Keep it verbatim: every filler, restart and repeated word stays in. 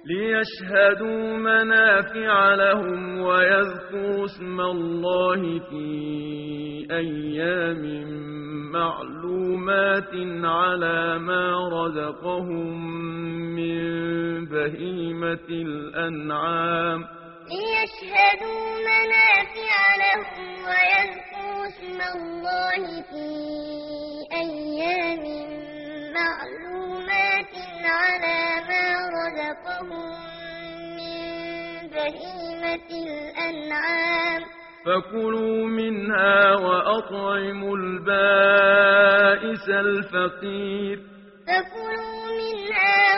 ليشهدوا منافع لهم ويذكروا اسم الله في أيام معلومات على ما رزقهم من بهيمة الأنعام ليشهدوا منافع لهم ويذكروا اسم الله في أيام معلومات على ما رزقهم من بهيمة الأنعام فكلوا منها وأطعموا البائس الفقير فكلوا منها